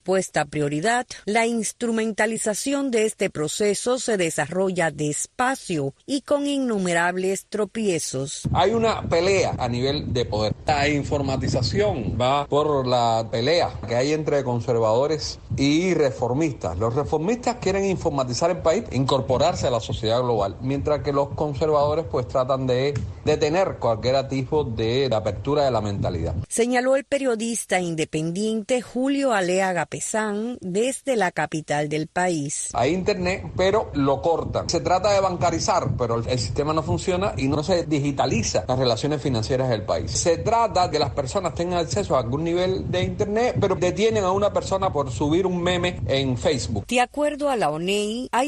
Puesta prioridad, la instrumentalización de este proceso se desarrolla despacio y con innumerables tropiezos. Hay una pelea a nivel de poder. La informatización va por la pelea que hay entre conservadores y reformistas. Los reformistas quieren informatizar el país, incorporarse a la sociedad global, mientras que los conservadores pues tratan de detener cualquier tipo de apertura de la mentalidad. Señaló el periodista independiente Julio Aleaga Pesán desde la capital del país. Hay internet, pero lo cortan. Se trata de bancarizar, pero el sistema no funciona y no se digitaliza las relaciones financieras del país. Se trata de que las personas tengan acceso a algún nivel de internet, pero detienen a una persona por subir un meme en Facebook. De acuerdo a la ONEI, hay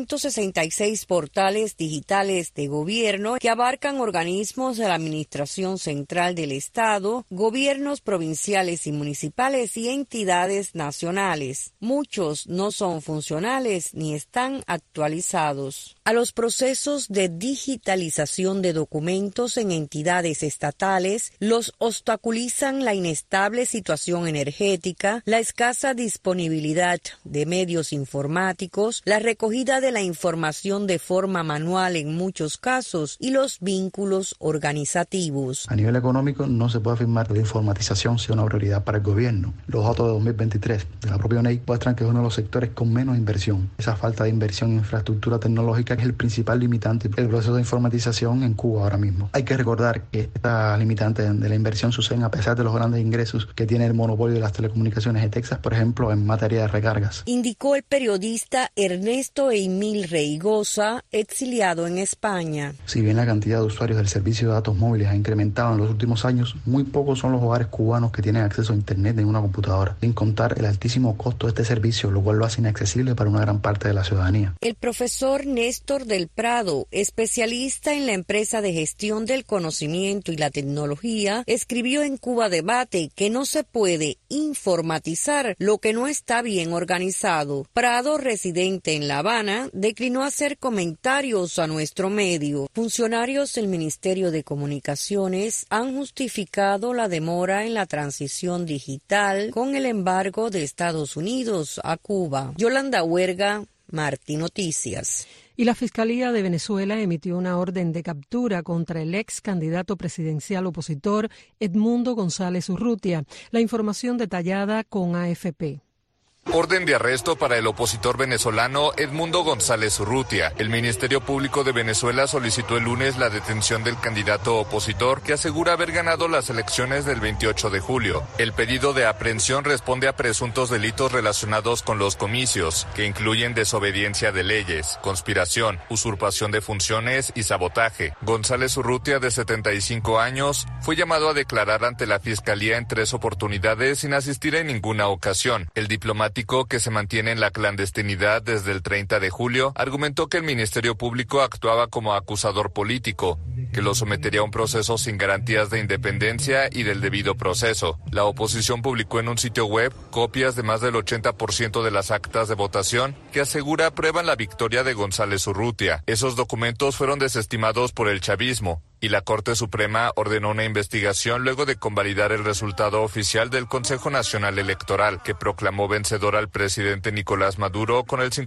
266 portales digitales de gobierno que abarcan organismos de la Administración Central del Estado, gobiernos provinciales y municipales y entidades nacionales. Muchos no son funcionales ni están actualizados. A los procesos de digitalización de documentos en entidades estatales los obstaculizan la inestable situación energética, la escasa disponibilidad de medios informáticos, la recogida de la información de forma manual en muchos casos y los vínculos organizativos. A nivel económico no se puede afirmar que la informatización sea una prioridad para el gobierno. Los datos de 2023 de la propia ONEI muestran que es uno de los sectores con menos inversión. Esa falta de inversión en infraestructura tecnológica es el principal limitante del proceso de informatización en Cuba ahora mismo. Hay que recordar que estas limitantes de la inversión suceden a pesar de los grandes ingresos que tiene el monopolio de las telecomunicaciones de Texas, por ejemplo, en materia de recargas. Indicó el periodista Ernesto Emil Reigosa, exiliado en España. Si bien la cantidad de usuarios del servicio de datos móviles ha incrementado en los últimos años, muy pocos son los hogares cubanos que tienen acceso a Internet en una computadora, sin contar el altísimo costo de este servicio, lo cual lo hace inaccesible para una gran parte de la ciudadanía. El profesor Néstor del Prado, especialista en la empresa de gestión del conocimiento y la tecnología, escribió en Cuba Debate que no se puede informatizar lo que no está bien organizado. Prado, residente en La Habana, declinó hacer comentarios a nuestro medio. Funcionarios del Ministerio de Comunicaciones han justificado la demora en la transición digital con el embargo de Estados Unidos a Cuba. Yolanda Huerga, Martí Noticias. Y la Fiscalía de Venezuela emitió una orden de captura contra el ex candidato presidencial opositor Edmundo González Urrutia. La información detallada con AFP. Orden de arresto para el opositor venezolano Edmundo González Urrutia. El Ministerio Público de Venezuela solicitó el lunes la detención del candidato opositor que asegura haber ganado las elecciones del 28 de julio. El pedido de aprehensión responde a presuntos delitos relacionados con los comicios, que incluyen desobediencia de leyes, conspiración, usurpación de funciones y sabotaje. González Urrutia, de 75 años, fue llamado a declarar ante la Fiscalía en 3 oportunidades sin asistir en ninguna ocasión. El diplomático, que se mantiene en la clandestinidad desde el 30 de julio, argumentó que el Ministerio Público actuaba como acusador político, que lo sometería a un proceso sin garantías de independencia y del debido proceso. La oposición publicó en un sitio web copias de más del 80% de las actas de votación que asegura prueban la victoria de González Urrutia. Esos documentos fueron desestimados por el chavismo y la Corte Suprema ordenó una investigación luego de convalidar el resultado oficial del Consejo Nacional Electoral, que proclamó vencedor al presidente Nicolás Maduro con el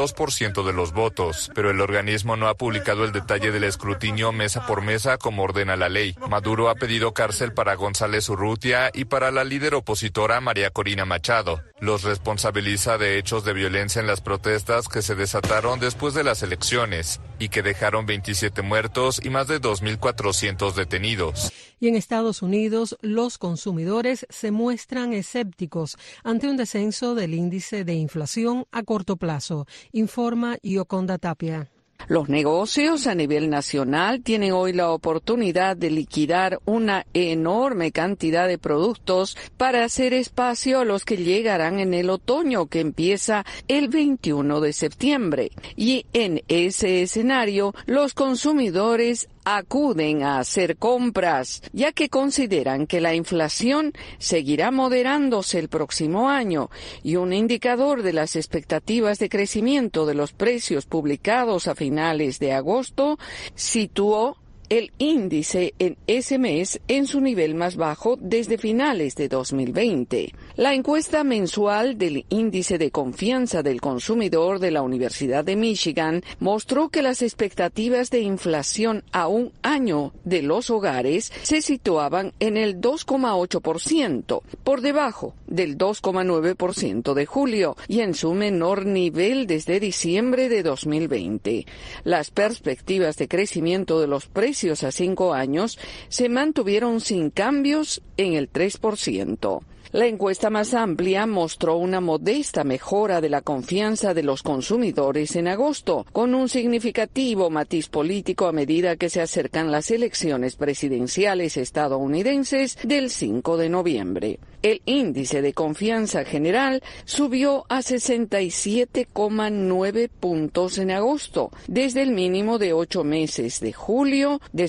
52% de los votos. Pero el organismo no ha publicado el detalle del escrutinio mesa por mesa como ordena la ley. Maduro ha pedido cárcel para González Urrutia y para la líder opositora María Corina Machado. Los responsabiliza de hechos de violencia en las protestas que se desataron después de las elecciones y que dejaron 27 muertos y más de 2.400 detenidos. Y en Estados Unidos, los consumidores se muestran escépticos ante un descenso del índice de inflación a corto plazo, informa Yoconda Tapia. Los negocios a nivel nacional tienen hoy la oportunidad de liquidar una enorme cantidad de productos para hacer espacio a los que llegarán en el otoño, que empieza el 21 de septiembre. Y en ese escenario, los consumidores acuden a hacer compras, ya que consideran que la inflación seguirá moderándose el próximo año, y un indicador de las expectativas de crecimiento de los precios publicados a finales de agosto situó el índice en ese mes en su nivel más bajo desde finales de 2020. La encuesta mensual del Índice de Confianza del Consumidor de la Universidad de Michigan mostró que las expectativas de inflación a un año de los hogares se situaban en el 2,8%, por debajo del 2,9% de julio y en su menor nivel desde diciembre de 2020. Las perspectivas de crecimiento de los precios a 5 años se mantuvieron sin cambios en el 3%. La encuesta más amplia mostró una modesta mejora de la confianza de los consumidores en agosto, con un significativo matiz político a medida que se acercan las elecciones presidenciales estadounidenses del 5 de noviembre. El índice de confianza general subió a 67,9 puntos en agosto, desde el mínimo de 8 meses de julio de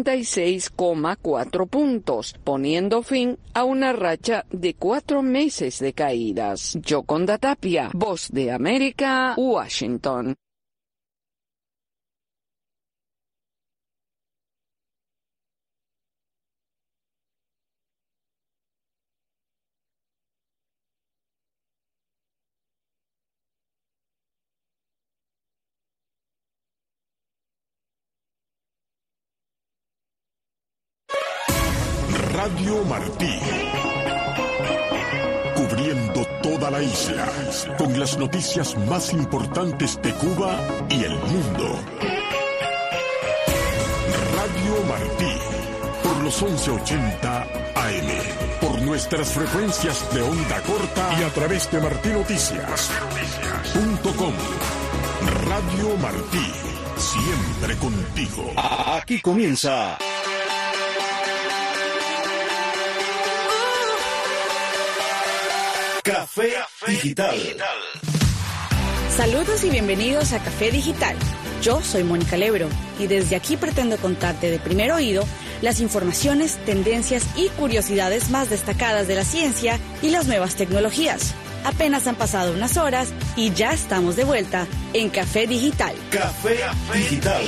66,4 puntos, poniendo fin a una racha de 4 meses de caídas. Yoconda Tapia, Voz de América, Washington. Radio Martí, cubriendo toda la isla, con las noticias más importantes de Cuba y el mundo. Radio Martí, por los 1180 AM, por nuestras frecuencias de onda corta y a través de martinoticias.com. Radio Martí, siempre contigo. Aquí comienza Café Digital. Saludos y bienvenidos a Café Digital. Yo soy Mónica Lebro y desde aquí pretendo contarte de primer oído las informaciones, tendencias y curiosidades más destacadas de la ciencia y las nuevas tecnologías. Apenas han pasado unas horas y ya estamos de vuelta en Café Digital. Café Digital.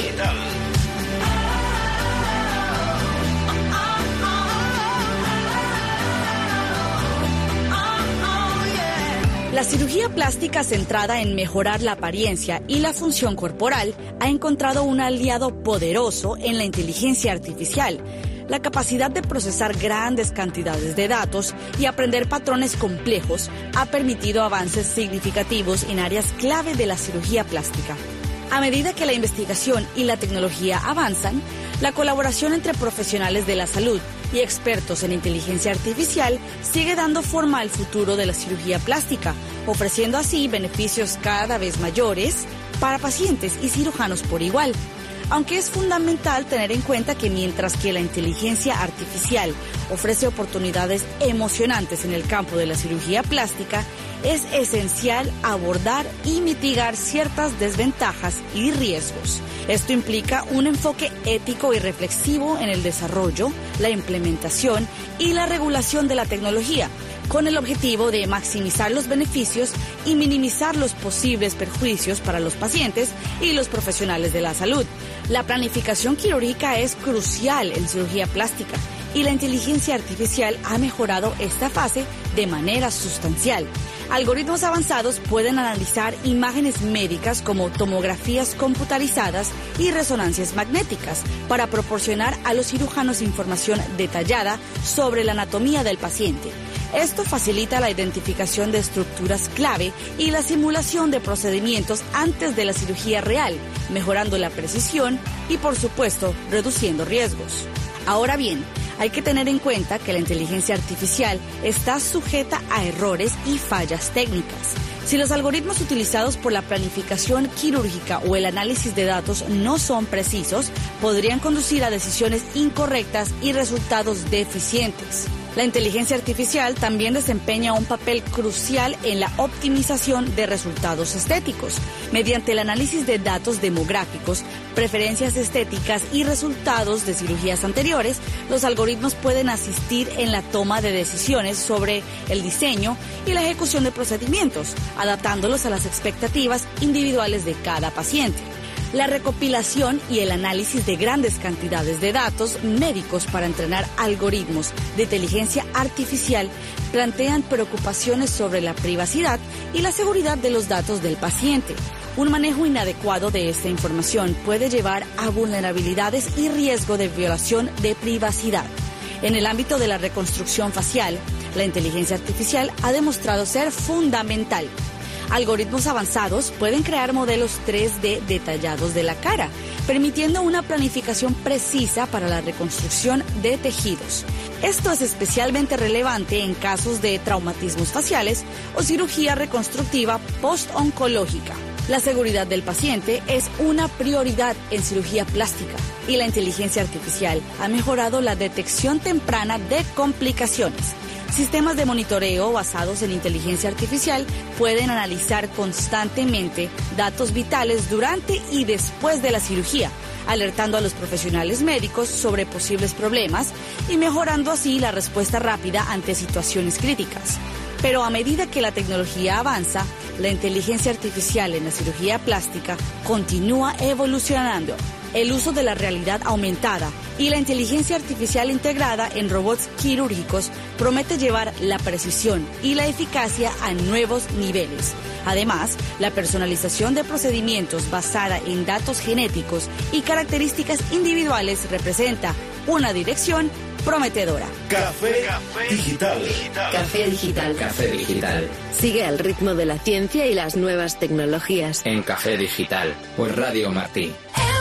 La cirugía plástica centrada en mejorar la apariencia y la función corporal ha encontrado un aliado poderoso en la inteligencia artificial. La capacidad de procesar grandes cantidades de datos y aprender patrones complejos ha permitido avances significativos en áreas clave de la cirugía plástica. A medida que la investigación y la tecnología avanzan, la colaboración entre profesionales de la salud y expertos en inteligencia artificial sigue dando forma al futuro de la cirugía plástica, ofreciendo así beneficios cada vez mayores para pacientes y cirujanos por igual. Aunque es fundamental tener en cuenta que mientras que la inteligencia artificial ofrece oportunidades emocionantes en el campo de la cirugía plástica, es esencial abordar y mitigar ciertas desventajas y riesgos. Esto implica un enfoque ético y reflexivo en el desarrollo, la implementación y la regulación de la tecnología, con el objetivo de maximizar los beneficios y minimizar los posibles perjuicios para los pacientes y los profesionales de la salud. La planificación quirúrgica es crucial en cirugía plástica y la inteligencia artificial ha mejorado esta fase de manera sustancial. Algoritmos avanzados pueden analizar imágenes médicas como tomografías computarizadas y resonancias magnéticas para proporcionar a los cirujanos información detallada sobre la anatomía del paciente. Esto facilita la identificación de estructuras clave y la simulación de procedimientos antes de la cirugía real, mejorando la precisión y, por supuesto, reduciendo riesgos. Ahora bien, hay que tener en cuenta que la inteligencia artificial está sujeta a errores y fallas técnicas. Si los algoritmos utilizados por la planificación quirúrgica o el análisis de datos no son precisos, podrían conducir a decisiones incorrectas y resultados deficientes. La inteligencia artificial también desempeña un papel crucial en la optimización de resultados estéticos. Mediante el análisis de datos demográficos, preferencias estéticas y resultados de cirugías anteriores, los algoritmos pueden asistir en la toma de decisiones sobre el diseño y la ejecución de procedimientos, adaptándolos a las expectativas individuales de cada paciente. La recopilación y el análisis de grandes cantidades de datos médicos para entrenar algoritmos de inteligencia artificial plantean preocupaciones sobre la privacidad y la seguridad de los datos del paciente. Un manejo inadecuado de esta información puede llevar a vulnerabilidades y riesgo de violación de privacidad. En el ámbito de la reconstrucción facial, la inteligencia artificial ha demostrado ser fundamental. Algoritmos avanzados pueden crear modelos 3D detallados de la cara, permitiendo una planificación precisa para la reconstrucción de tejidos. Esto es especialmente relevante en casos de traumatismos faciales o cirugía reconstructiva post-oncológica. La seguridad del paciente es una prioridad en cirugía plástica y la inteligencia artificial ha mejorado la detección temprana de complicaciones. Sistemas de monitoreo basados en inteligencia artificial pueden analizar constantemente datos vitales durante y después de la cirugía, alertando a los profesionales médicos sobre posibles problemas y mejorando así la respuesta rápida ante situaciones críticas. Pero a medida que la tecnología avanza, la inteligencia artificial en la cirugía plástica continúa evolucionando. El uso de la realidad aumentada y la inteligencia artificial integrada en robots quirúrgicos promete llevar la precisión y la eficacia a nuevos niveles. Además, la personalización de procedimientos basada en datos genéticos y características individuales representa una dirección prometedora. Café Digital. Café Digital. Café Digital. Sigue el ritmo de la ciencia y las nuevas tecnologías. En Café Digital, por Radio Martí.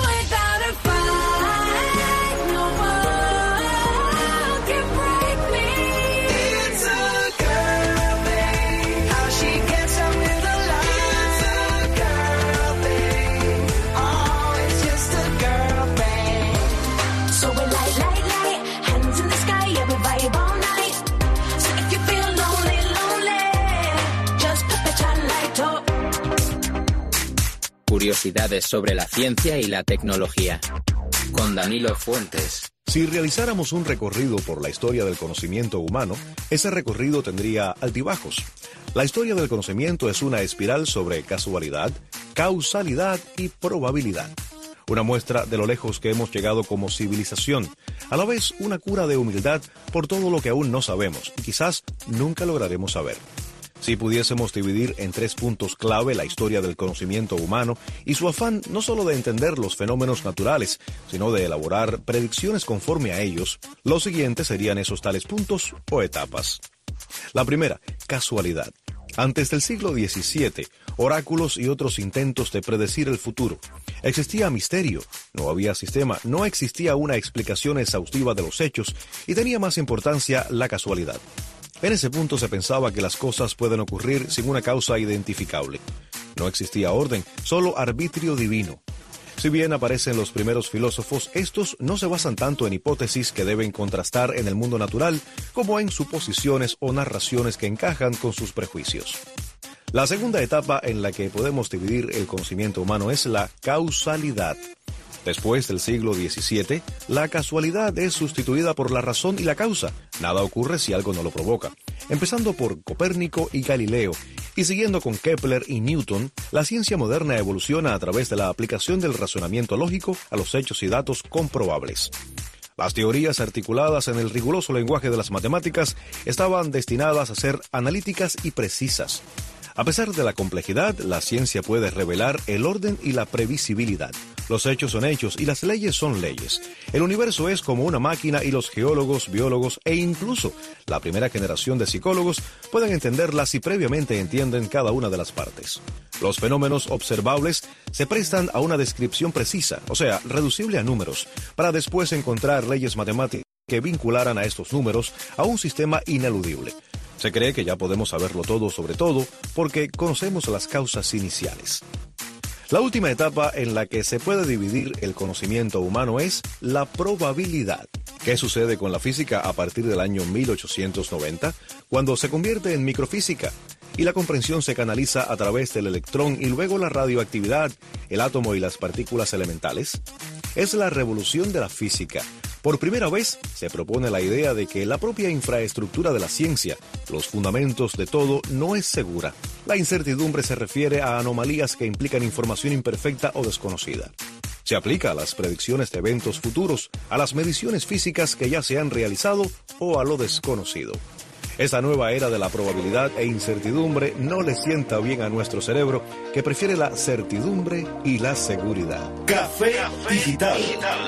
Curiosidades sobre la ciencia y la tecnología. Con Danilo Fuentes. Si realizáramos un recorrido por la historia del conocimiento humano, ese recorrido tendría altibajos. La historia del conocimiento es una espiral sobre casualidad, causalidad y probabilidad. Una muestra de lo lejos que hemos llegado como civilización, a la vez una cura de humildad por todo lo que aún no sabemos y quizás nunca lograremos saber. Si pudiésemos dividir en 3 puntos clave la historia del conocimiento humano y su afán no solo de entender los fenómenos naturales, sino de elaborar predicciones conforme a ellos, los siguientes serían esos tales puntos o etapas. La primera, casualidad. Antes del siglo XVII, oráculos y otros intentos de predecir el futuro. Existía misterio, no había sistema, no existía una explicación exhaustiva de los hechos y tenía más importancia la casualidad. En ese punto se pensaba que las cosas pueden ocurrir sin una causa identificable. No existía orden, solo arbitrio divino. Si bien aparecen los primeros filósofos, estos no se basan tanto en hipótesis que deben contrastar en el mundo natural como en suposiciones o narraciones que encajan con sus prejuicios. La segunda etapa en la que podemos dividir el conocimiento humano es la causalidad. Después del siglo XVII, la casualidad es sustituida por la razón y la causa. Nada ocurre si algo no lo provoca. Empezando por Copérnico y Galileo, y siguiendo con Kepler y Newton, la ciencia moderna evoluciona a través de la aplicación del razonamiento lógico a los hechos y datos comprobables. Las teorías articuladas en el riguroso lenguaje de las matemáticas estaban destinadas a ser analíticas y precisas. A pesar de la complejidad, la ciencia puede revelar el orden y la previsibilidad. Los hechos son hechos y las leyes son leyes. El universo es como una máquina y los geólogos, biólogos e incluso la primera generación de psicólogos pueden entenderla si previamente entienden cada una de las partes. Los fenómenos observables se prestan a una descripción precisa, o sea, reducible a números, para después encontrar leyes matemáticas que vincularan a estos números a un sistema ineludible. Se cree que ya podemos saberlo todo sobre todo porque conocemos las causas iniciales. La última etapa en la que se puede dividir el conocimiento humano es la probabilidad. ¿Qué sucede con la física a partir del año 1890, cuando se convierte en microfísica y la comprensión se canaliza a través del electrón y luego la radioactividad, el átomo y las partículas elementales? Es la revolución de la física. Por primera vez se propone la idea de que la propia infraestructura de la ciencia, los fundamentos de todo, no es segura. La incertidumbre se refiere a anomalías que implican información imperfecta o desconocida. Se aplica a las predicciones de eventos futuros, a las mediciones físicas que ya se han realizado o a lo desconocido. Esta nueva era de la probabilidad e incertidumbre no le sienta bien a nuestro cerebro, que prefiere la certidumbre y la seguridad. Café Digital.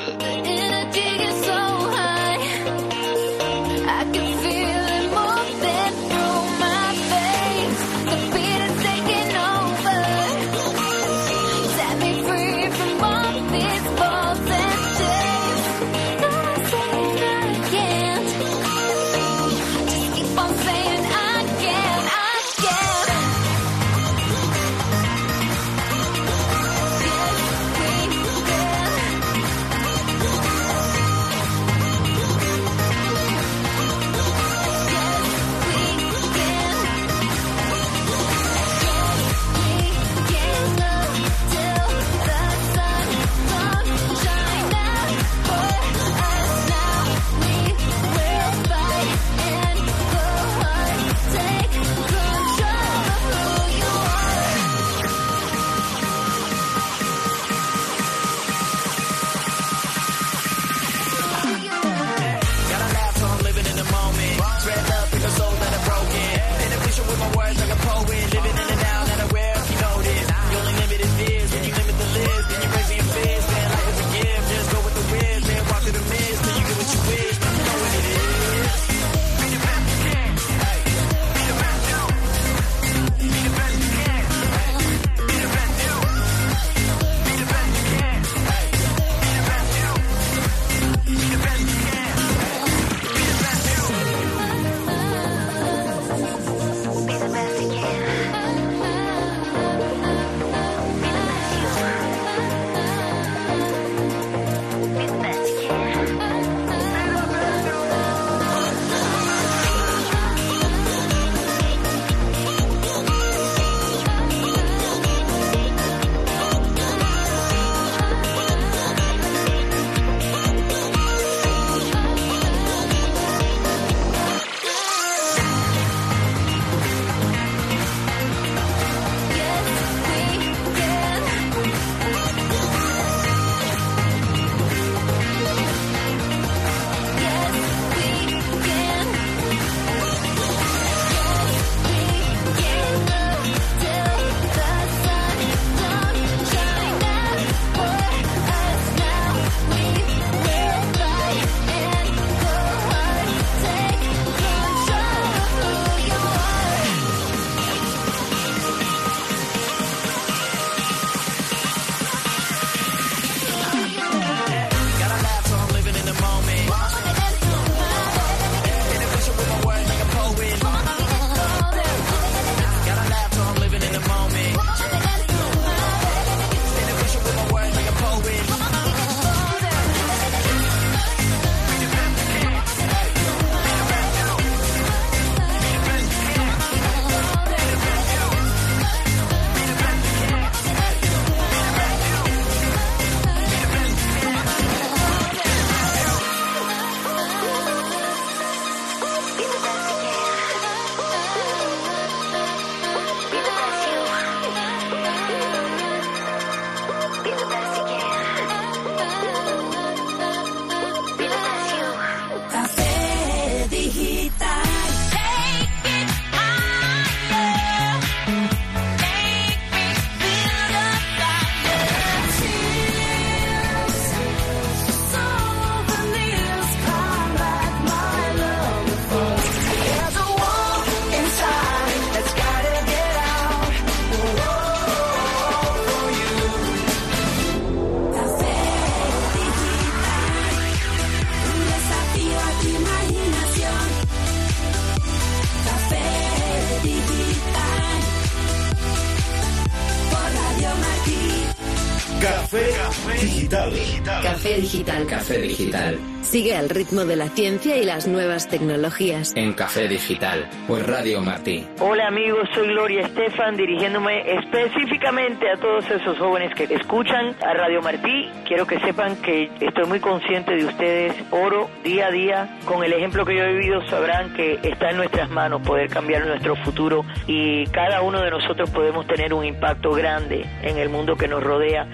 Digital. Café Digital. Café Digital. Sigue al ritmo de la ciencia y las nuevas tecnologías. En Café Digital, por Radio Martí. Hola amigos, soy Gloria Estefan, dirigiéndome específicamente a todos esos jóvenes que escuchan a Radio Martí. Quiero que sepan que estoy muy consciente de ustedes. Oro día a día. Con el ejemplo que yo he vivido sabrán que está en nuestras manos poder cambiar nuestro futuro y cada uno de nosotros podemos tener un impacto grande en el mundo que nos rodea. Sigan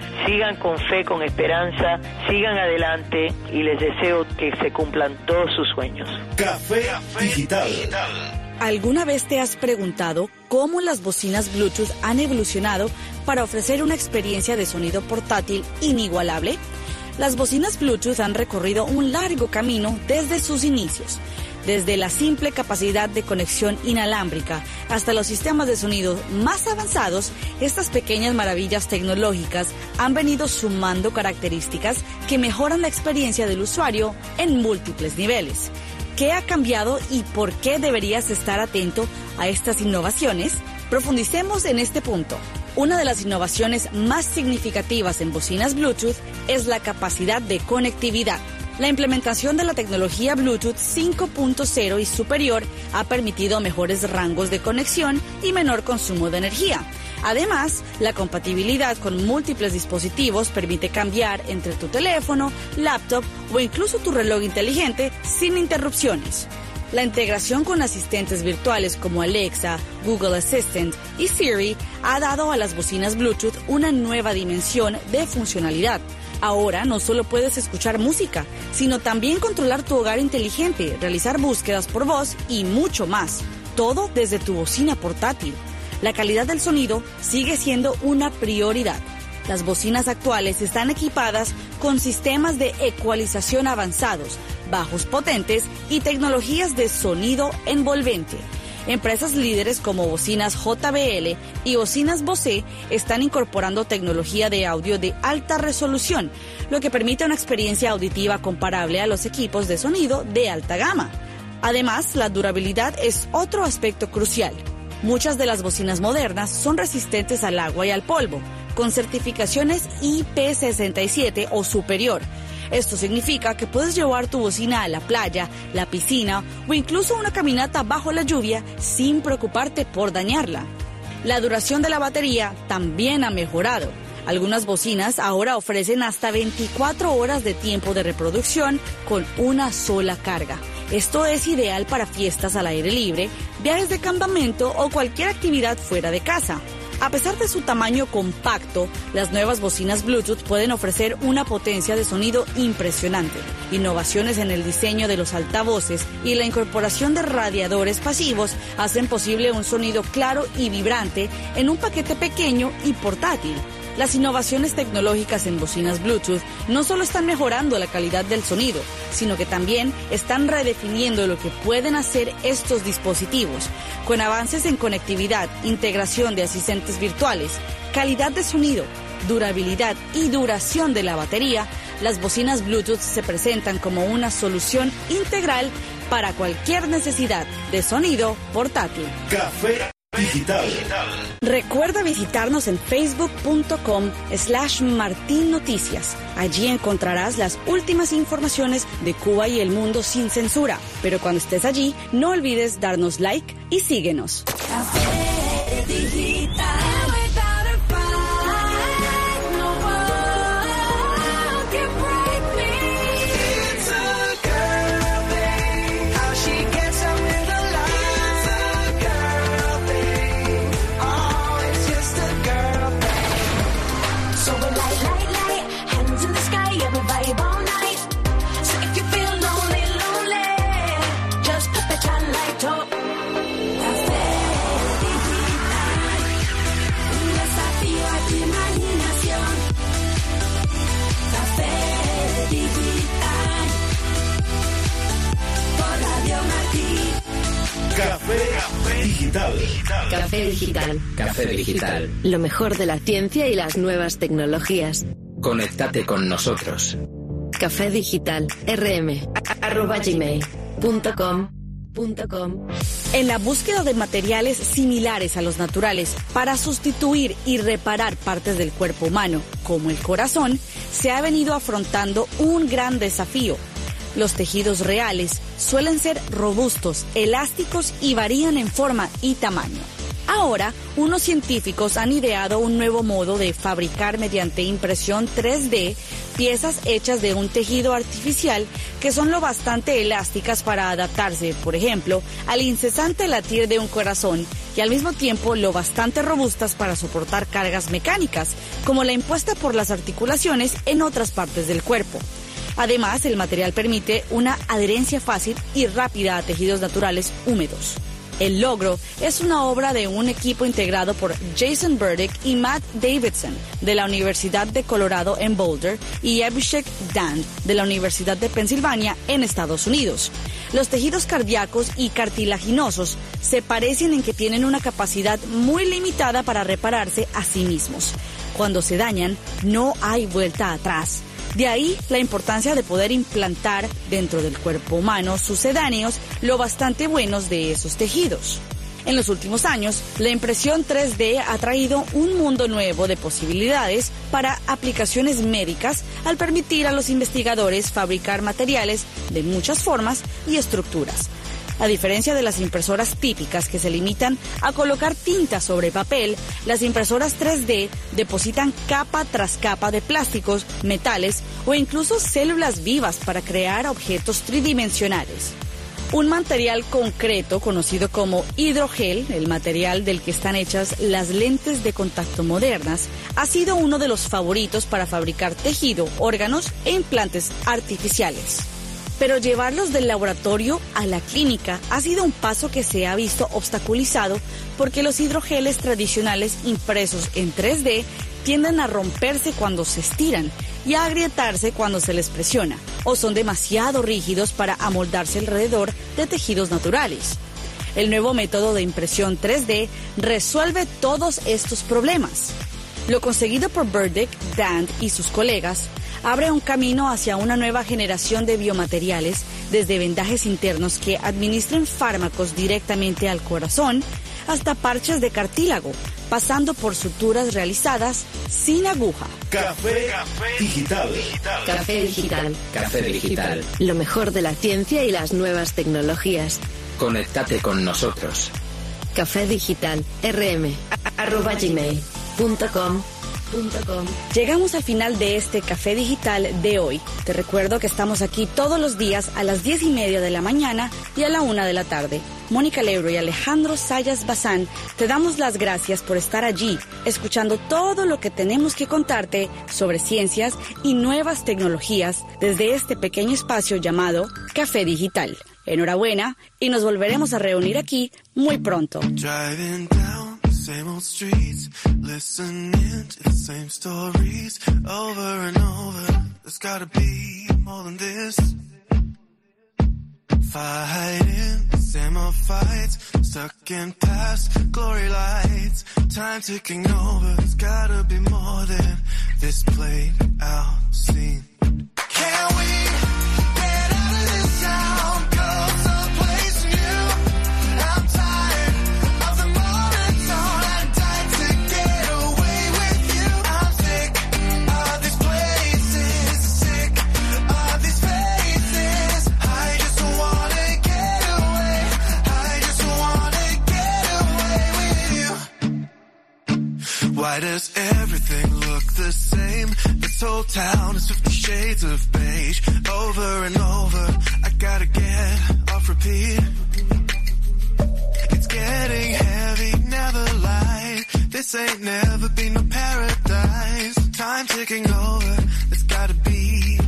sigan con fe, con esperanza, sigan adelante y les deseo que se cumplan todos sus sueños. Café Digital. ¿Alguna vez te has preguntado cómo las bocinas Bluetooth han evolucionado para ofrecer una experiencia de sonido portátil inigualable? Las bocinas Bluetooth han recorrido un largo camino desde sus inicios. Desde la simple capacidad de conexión inalámbrica hasta los sistemas de sonido más avanzados, estas pequeñas maravillas tecnológicas han venido sumando características que mejoran la experiencia del usuario en múltiples niveles. ¿Qué ha cambiado y por qué deberías estar atento a estas innovaciones? Profundicemos en este punto. Una de las innovaciones más significativas en bocinas Bluetooth es la capacidad de conectividad. La implementación de la tecnología Bluetooth 5.0 y superior ha permitido mejores rangos de conexión y menor consumo de energía. Además, la compatibilidad con múltiples dispositivos permite cambiar entre tu teléfono, laptop o incluso tu reloj inteligente sin interrupciones. La integración con asistentes virtuales como Alexa, Google Assistant y Siri ha dado a las bocinas Bluetooth una nueva dimensión de funcionalidad. Ahora no solo puedes escuchar música, sino también controlar tu hogar inteligente, realizar búsquedas por voz y mucho más. Todo desde tu bocina portátil. La calidad del sonido sigue siendo una prioridad. Las bocinas actuales están equipadas con sistemas de ecualización avanzados, bajos potentes y tecnologías de sonido envolvente. Empresas líderes como bocinas JBL y bocinas Bose están incorporando tecnología de audio de alta resolución, lo que permite una experiencia auditiva comparable a los equipos de sonido de alta gama. Además, la durabilidad es otro aspecto crucial. Muchas de las bocinas modernas son resistentes al agua y al polvo, con certificaciones IP67 o superior. Esto significa que puedes llevar tu bocina a la playa, la piscina o incluso una caminata bajo la lluvia sin preocuparte por dañarla. La duración de la batería también ha mejorado. Algunas bocinas ahora ofrecen hasta 24 horas de tiempo de reproducción con una sola carga. Esto es ideal para fiestas al aire libre, viajes de campamento o cualquier actividad fuera de casa. A pesar de su tamaño compacto, las nuevas bocinas Bluetooth pueden ofrecer una potencia de sonido impresionante. Innovaciones en el diseño de los altavoces y la incorporación de radiadores pasivos hacen posible un sonido claro y vibrante en un paquete pequeño y portátil. Las innovaciones tecnológicas en bocinas Bluetooth no solo están mejorando la calidad del sonido, sino que también están redefiniendo lo que pueden hacer estos dispositivos. Con avances en conectividad, integración de asistentes virtuales, calidad de sonido, durabilidad y duración de la batería, las bocinas Bluetooth se presentan como una solución integral para cualquier necesidad de sonido portátil. Café Digital. Recuerda visitarnos en facebook.com/martinnoticias. Allí encontrarás las últimas informaciones de Cuba y el mundo sin censura. Pero cuando estés allí, no olvides darnos like y síguenos. Café Digital. Café Digital. Café Digital. Café Digital. Lo mejor de la ciencia y las nuevas tecnologías. Conéctate con nosotros. Café Digital. rm@gmail.com. En la búsqueda de materiales similares a los naturales para sustituir y reparar partes del cuerpo humano, como el corazón, se ha venido afrontando un gran desafío. Los tejidos reales suelen ser robustos, elásticos y varían en forma y tamaño. Ahora, unos científicos han ideado un nuevo modo de fabricar mediante impresión 3D piezas hechas de un tejido artificial que son lo bastante elásticas para adaptarse, por ejemplo, al incesante latir de un corazón y al mismo tiempo lo bastante robustas para soportar cargas mecánicas, como la impuesta por las articulaciones en otras partes del cuerpo. Además, el material permite una adherencia fácil y rápida a tejidos naturales húmedos. El logro es una obra de un equipo integrado por Jason Burdick y Matt Davidson de la Universidad de Colorado en Boulder y Abhishek Dand de la Universidad de Pensilvania en Estados Unidos. Los tejidos cardíacos y cartilaginosos se parecen en que tienen una capacidad muy limitada para repararse a sí mismos. Cuando se dañan, no hay vuelta atrás. De ahí la importancia de poder implantar dentro del cuerpo humano sucedáneos lo bastante buenos de esos tejidos. En los últimos años, la impresión 3D ha traído un mundo nuevo de posibilidades para aplicaciones médicas al permitir a los investigadores fabricar materiales de muchas formas y estructuras. A diferencia de las impresoras típicas que se limitan a colocar tinta sobre papel, las impresoras 3D depositan capa tras capa de plásticos, metales o incluso células vivas para crear objetos tridimensionales. Un material concreto conocido como hidrogel, el material del que están hechas las lentes de contacto modernas, ha sido uno de los favoritos para fabricar tejido, órganos e implantes artificiales. Pero llevarlos del laboratorio a la clínica ha sido un paso que se ha visto obstaculizado porque los hidrogeles tradicionales impresos en 3D tienden a romperse cuando se estiran y a agrietarse cuando se les presiona, o son demasiado rígidos para amoldarse alrededor de tejidos naturales. El nuevo método de impresión 3D resuelve todos estos problemas. Lo conseguido por Burdick, Dand y sus colegas abre un camino hacia una nueva generación de biomateriales, desde vendajes internos que administren fármacos directamente al corazón hasta parches de cartílago, pasando por suturas realizadas sin aguja. Café Digital. Café Digital. Café Digital. Lo mejor de la ciencia y las nuevas tecnologías. Conéctate con nosotros. Café Digital. rm@gmail.com. Llegamos al final de este Café Digital de hoy. Te recuerdo que estamos aquí todos los días a las 10:30 de la mañana y a la 1 de la tarde. Mónica Lebro y Alejandro Sayas Bazán te damos las gracias por estar allí, escuchando todo lo que tenemos que contarte sobre ciencias y nuevas tecnologías desde este pequeño espacio llamado Café Digital. Enhorabuena y nos volveremos a reunir aquí muy pronto. Same old streets, listening to the same stories over and over. There's gotta be more than this. Fighting the same old fights, stuck in past glory lights. Time ticking over. There's gotta be more than this played out scene. Can we get out of this town, go someplace new? I'm tired of the monotone. I'd die to get away with you. I'm sick of these places, sick of these faces. I just wanna get away. I just wanna get away with you. Why does everything look the same? This whole town is 50 shades of beige. Over and over, I gotta get off repeat. It's getting heavy, never light. This ain't never been no paradise. Time ticking over, there's gotta be